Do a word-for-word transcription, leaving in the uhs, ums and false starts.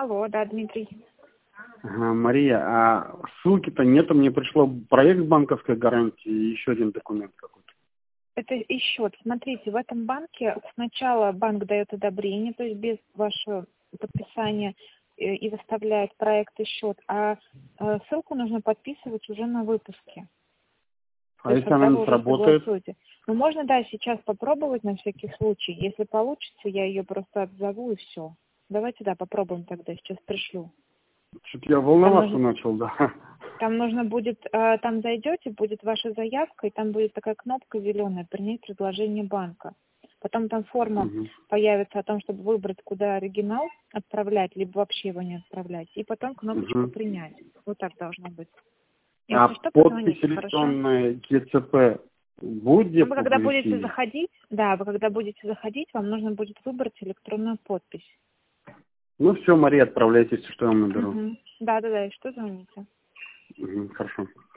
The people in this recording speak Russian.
Алло, да, Дмитрий. Ага, Мария, а ссылки-то нету, мне пришло проект банковской гарантии и еще один документ какой-то. Это и счет. Смотрите, в этом банке сначала банк дает одобрение, то есть без вашего подписания э, и выставляет проект и счет, а э, ссылку нужно подписывать уже на выпуске. А То есть, если она когда вы не уже сработает? согласуете. Ну, можно, да, сейчас попробовать на всякий случай. Если получится, я ее просто отзову и все. Давайте, да, попробуем тогда. Сейчас пришлю. Что-то я Там волноваться нужно, начал, да. там нужно будет, э, там зайдете, будет ваша заявка, и там будет такая кнопка зеленая «Принять предложение банка». Потом там форма Мгм. появится о том, чтобы выбрать, куда оригинал отправлять, либо вообще его не отправлять. И потом кнопочка Мгм. «Принять». Вот так должно быть. А Если что, подпись позвоните, хорошо? электронная ГЦП будет Ну, где вы когда будете публичнее? заходить, да, вы когда будете заходить, вам нужно будет выбрать электронную подпись. Ну все, Мария, отправляйтесь, что я вам наберу. Угу. Да, да, да, и что звоните? Мгм, хорошо.